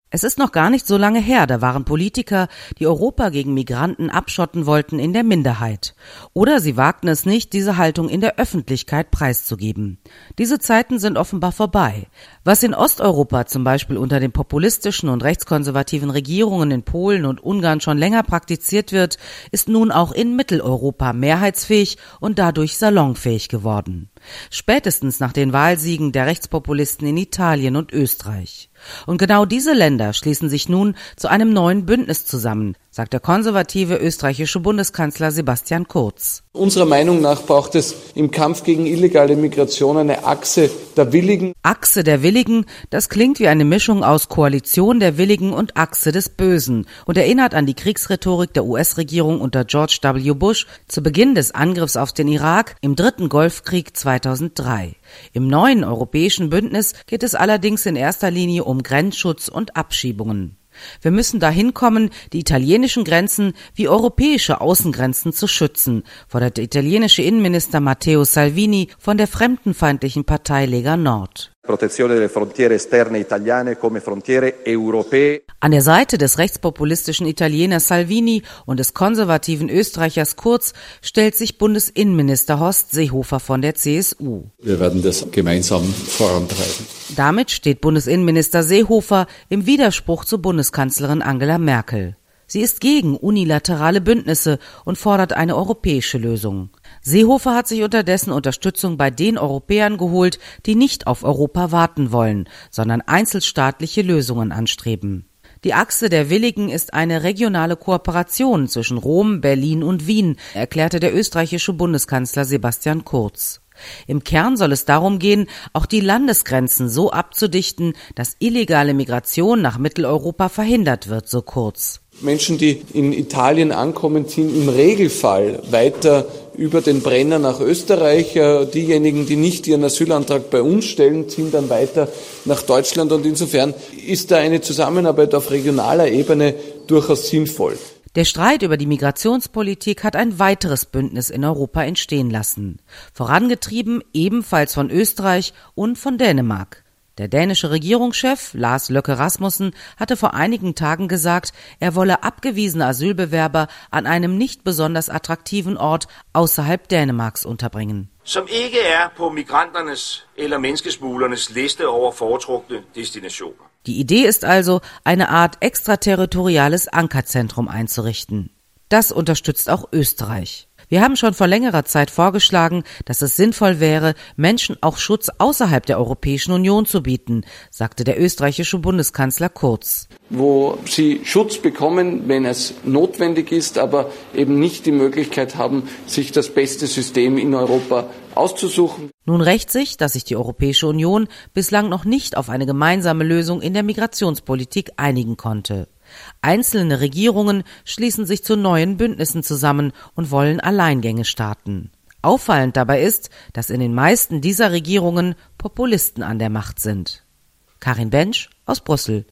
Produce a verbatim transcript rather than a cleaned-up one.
Es ist noch gar nicht so lange her, da waren Politiker, die Europa gegen Migranten abschotten wollten, in der Minderheit. Oder sie wagten es nicht, diese Haltung in der Öffentlichkeit preiszugeben. Diese Zeiten sind offenbar vorbei. Was in Osteuropa zum Beispiel unter den populistischen und rechtskonservativen Regierungen in Polen und Ungarn schon länger praktiziert wird, ist nun auch in Mitteleuropa mehrheitsfähig und dadurch salonfähig geworden. Spätestens nach den Wahlsiegen der Rechtspopulisten in Italien und Österreich. Und genau diese Länder schließen sich nun zu einem neuen Bündnis zusammen, sagt der konservative österreichische Bundeskanzler Sebastian Kurz. Unserer Meinung nach braucht es im Kampf gegen illegale Migration eine Achse der Willigen. Achse der Willigen, das klingt wie eine Mischung aus Koalition der Willigen und Achse des Bösen und erinnert an die Kriegsrhetorik der U S-Regierung unter George W. Bush zu Beginn des Angriffs auf den Irak im dritten Golfkrieg zweitausenddrei. Im neuen europäischen Bündnis geht es allerdings in erster Linie um Grenzschutz und Abschiebungen. Wir müssen dahin kommen, die italienischen Grenzen wie europäische Außengrenzen zu schützen, fordert der italienische Innenminister Matteo Salvini von der fremdenfeindlichen Partei Lega Nord. Protezione delle frontiere esterne italiane come frontiere europee. An der Seite des rechtspopulistischen Italieners Salvini und des konservativen Österreichers Kurz stellt sich Bundesinnenminister Horst Seehofer von der C S U. Wir werden das gemeinsam vorantreiben. Damit steht Bundesinnenminister Seehofer im Widerspruch zu Bundeskanzlerin Angela Merkel. Sie ist gegen unilaterale Bündnisse und fordert eine europäische Lösung. Seehofer hat sich unterdessen Unterstützung bei den Europäern geholt, die nicht auf Europa warten wollen, sondern einzelstaatliche Lösungen anstreben. Die Achse der Willigen ist eine regionale Kooperation zwischen Rom, Berlin und Wien, erklärte der österreichische Bundeskanzler Sebastian Kurz. Im Kern soll es darum gehen, auch die Landesgrenzen so abzudichten, dass illegale Migration nach Mitteleuropa verhindert wird, so Kurz. Menschen, die in Italien ankommen, ziehen im Regelfall weiter über den Brenner nach Österreich. Diejenigen, die nicht ihren Asylantrag bei uns stellen, ziehen dann weiter nach Deutschland. Und insofern ist da eine Zusammenarbeit auf regionaler Ebene durchaus sinnvoll. Der Streit über die Migrationspolitik hat ein weiteres Bündnis in Europa entstehen lassen. Vorangetrieben ebenfalls von Österreich und von Dänemark. Der dänische Regierungschef Lars Løkke Rasmussen hatte vor einigen Tagen gesagt, er wolle abgewiesene Asylbewerber an einem nicht besonders attraktiven Ort außerhalb Dänemarks unterbringen. Som ikke er på migranternes eller menneskesmuglernes Liste over foretrukne destinationer. Die Idee ist also, eine Art extraterritoriales Ankerzentrum einzurichten. Das unterstützt auch Österreich. Wir haben schon vor längerer Zeit vorgeschlagen, dass es sinnvoll wäre, Menschen auch Schutz außerhalb der Europäischen Union zu bieten, sagte der österreichische Bundeskanzler Kurz. Wo sie Schutz bekommen, wenn es notwendig ist, aber eben nicht die Möglichkeit haben, sich das beste System in Europa auszusuchen. Nun rächt sich, dass sich die Europäische Union bislang noch nicht auf eine gemeinsame Lösung in der Migrationspolitik einigen konnte. Einzelne Regierungen schließen sich zu neuen Bündnissen zusammen und wollen Alleingänge starten. Auffallend dabei ist, dass in den meisten dieser Regierungen Populisten an der Macht sind. Karin Bensch aus Brüssel.